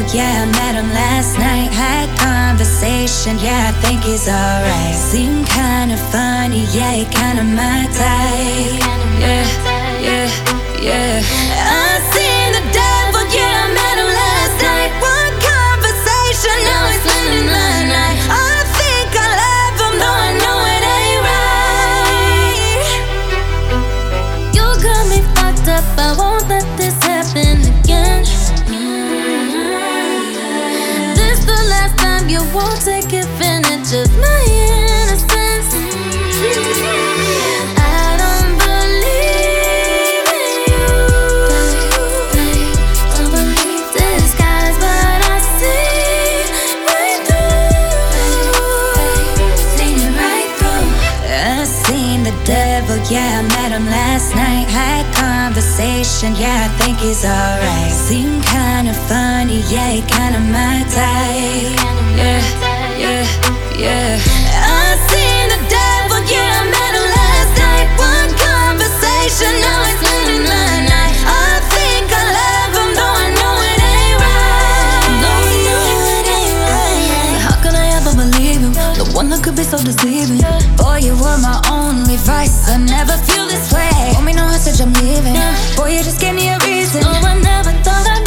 yeah, I met him last night. Had conversation, yeah, I think he's alright. Seemed kinda funny, yeah, he kinda my type. Yeah, yeah, yeah. I seen the devil, yeah, I met him last night. One conversation, now he's spending my night. I think I love him, though I know it ain't right. You got me fucked up, I won't let this happen again. This the last time you won't take advantage of my innocence. I don't believe in you. Don't believe disguise, but I see right through. Seen it right through. I seen the devil, yeah, I met him last night. Had conversation, yeah, I think he's alright. Seemed kinda funny, yeah, he kinda my type. Yeah, yeah, yeah. I seen the devil, yeah, I met him last night. One conversation, now he's spending my night. I think I love him, though I know it ain't right. No, it ain't right. How could I ever believe him? The one that could be so deceiving. Boy, you were my only vice. I never feel this way. Told me no message, I'm leaving. Boy, you just gave me a reason. Oh, I never thought